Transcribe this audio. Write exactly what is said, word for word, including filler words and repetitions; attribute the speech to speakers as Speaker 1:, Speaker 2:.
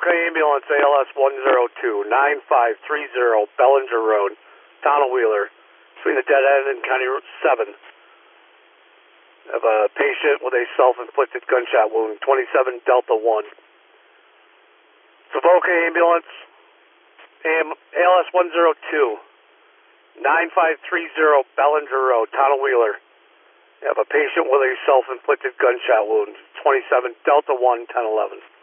Speaker 1: Savoca Ambulance, A L S one zero two, nine five three zero, Bellinger Road, Town of Wheeler, between the dead end and County Route seven. Of a patient with a self-inflicted gunshot wound, twenty-seven Delta one. Savoca Ambulance, A L S one zero two, nine five three zero, Bellinger Road, Town of Wheeler. You have a patient with a self-inflicted gunshot wound, twenty-seven Delta one, ten eleven.